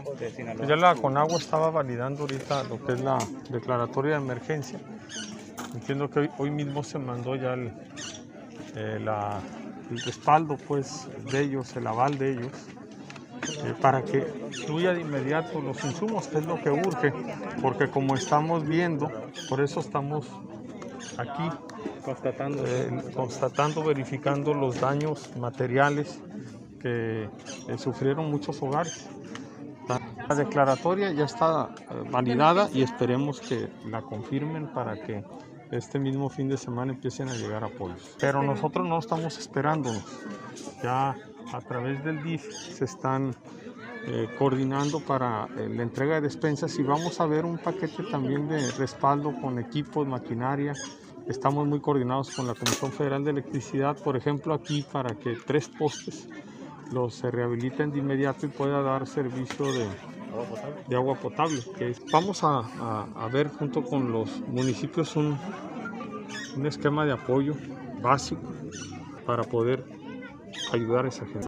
de Sinaloa. Ya la Conagua estaba validando ahorita lo que es la declaratoria de emergencia. Entiendo que hoy mismo se mandó ya el respaldo pues, de ellos, el aval de ellos, para que fluya de inmediato los insumos, que es lo que urge, porque como estamos viendo, por eso estamos aquí constatando, verificando los daños materiales que sufrieron muchos hogares. La declaratoria ya está validada y esperemos que la confirmen para que este mismo fin de semana empiecen a llegar apoyos. Pero nosotros no estamos esperándonos. Ya a través del DIF se están coordinando para la entrega de despensas y vamos a ver un paquete también de respaldo con equipos, maquinaria. Estamos muy coordinados con la Comisión Federal de Electricidad, por ejemplo, aquí para que 3 postes los se rehabiliten de inmediato y pueda dar servicio de agua potable. Vamos a ver junto con los municipios un esquema de apoyo básico para poder ayudar a esa gente.